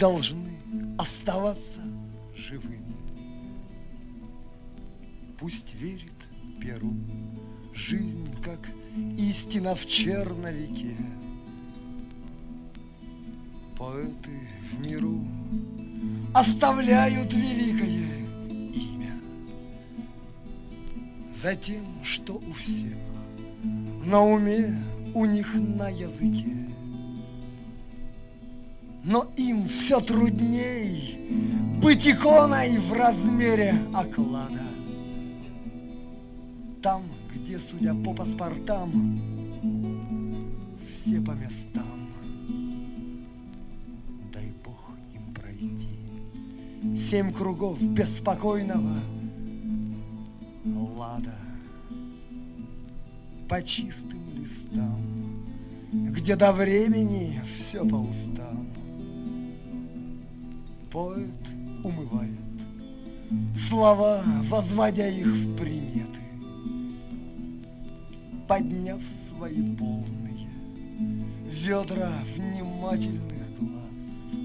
должны оставаться живыми. Пусть верит перу, жизнь, как истина в черновике. Поэты в миру оставляют великое имя за тем, что у всех на уме, у них на языке. Но им все трудней быть иконой в размере оклада. Там, где, судя по паспортам, все по местам. Дай Бог им пройти 7 кругов беспокойного лада по чистым листам, где до времени все по устам. Поэт умывает слова, возводя их в приметы, подняв свои полные ведра внимательных глаз.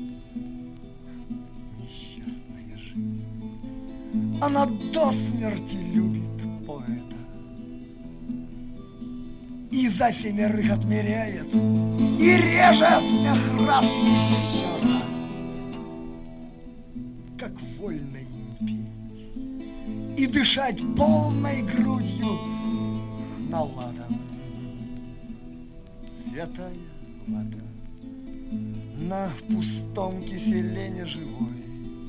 Несчастная жизнь, она до смерти любит поэта и за 7 отмеряет и режет их раз еще раз. Как вольно им петь и дышать полной грудью наладом. Святая вода на пустом киселе живой.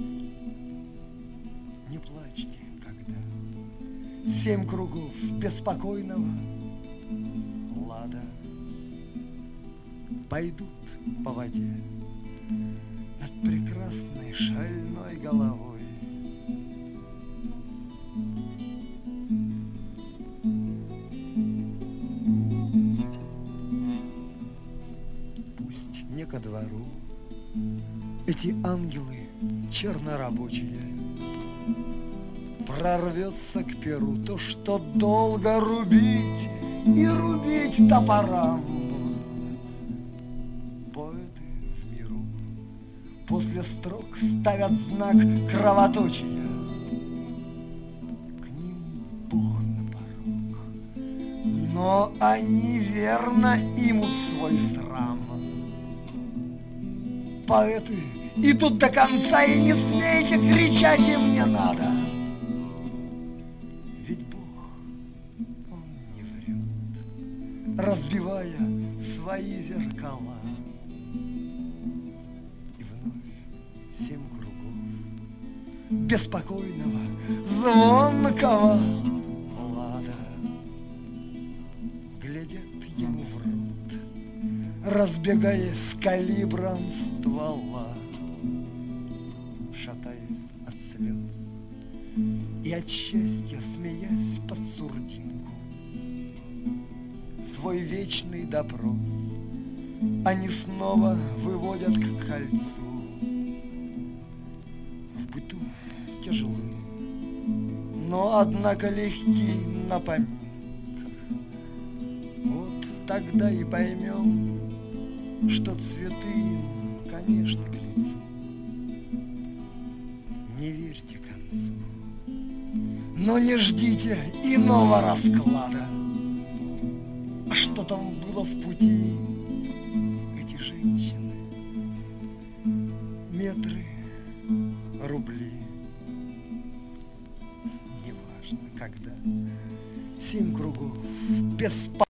Не плачьте, когда 7 кругов беспокойного лада пойдут по воде над прекрасной шальной головой. Пусть не ко двору эти ангелы чернорабочие, прорвется к перу то, что долго рубить и рубить топорам. Поэты в миру после строк ставят знак кровоточия. К ним Бог на порог, но они верно имут свой срам. Поэты идут до конца, и не смейте кричать, им не надо. Ведь Бог, Он не врет, разбивая свои зеркала. И вновь 7 кругов беспокойного, звонкого лада глядят ему в рот, разбегаясь с калибром ствола, шатаясь от слез и от счастья смеясь под сурдинку. Свой вечный допрос они снова выводят к кольцу. В быту тяжелы, но однако легки на поминках. Вот тогда и поймем, что цветы им, конечно, к лицу. Не верьте концу, но не ждите иного расклада. А что там было в пути? Эти женщины, метры, рубли. Неважно, когда 7 кругов без